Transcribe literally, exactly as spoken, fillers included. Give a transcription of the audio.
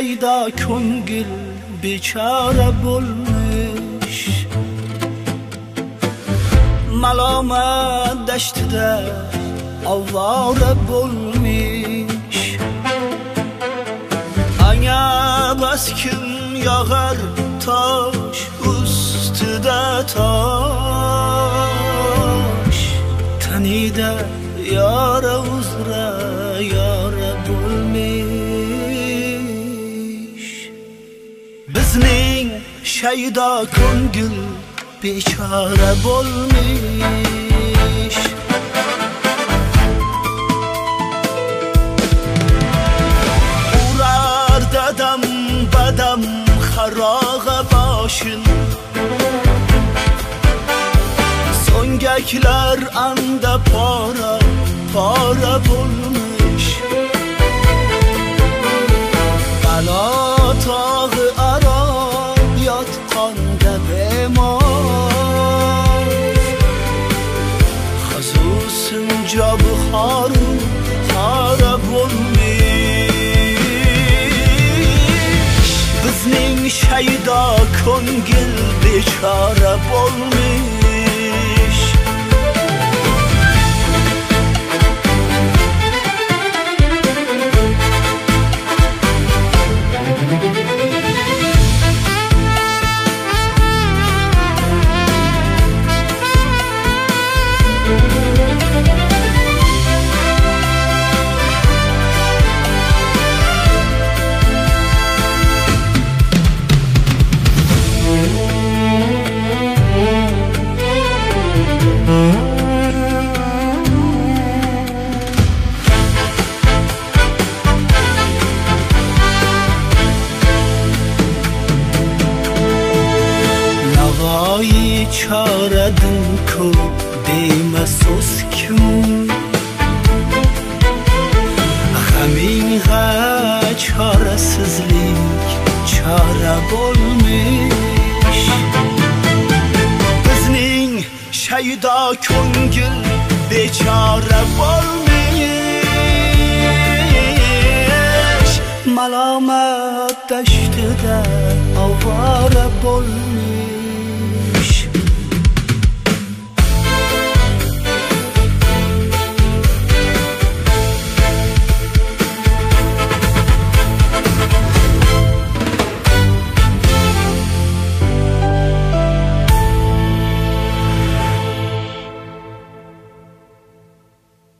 şeyda ko'ngil bechora bo'lmish, malomat dashtida ovora bo'lmish. Anga bas kim yog'ar tosh ustida tosh, tanida yora uzra yora bo'lmish. Bizning shaydo ko'ngil bechora bo'lmish. Urar dadam badam xarog'a boshin, so'ngaklar anda pora pora bo'lmish. Balo tog'i aro yotqonda bemor, xazusin jobi xoru xora bo'lmish. Bizning shaydo ko'ngil bechora bo'lmish. Choradim ko'p deyma so'z kim, g'amingga chorasizlik chora bo'lmish. Bizning shaydo ko'ngil bechora bo'lmish, malomat dashtida ovora bo'lmish.